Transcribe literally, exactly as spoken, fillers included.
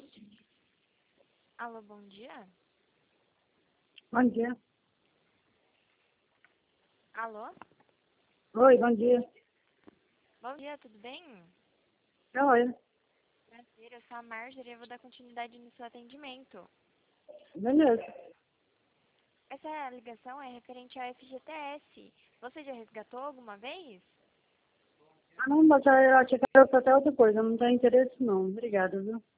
Alô, bom dia? Bom dia. Alô? Oi, bom dia. Bom dia, tudo bem? Oi, Prazer, eu sou a Marjorie e eu vou dar continuidade no seu atendimento. beleza. Essa ligação é referente ao F G T S. Você já resgatou alguma vez? Ah, não, mas eu achei que era até outra coisa. Não tem interesse, não. Obrigada, viu?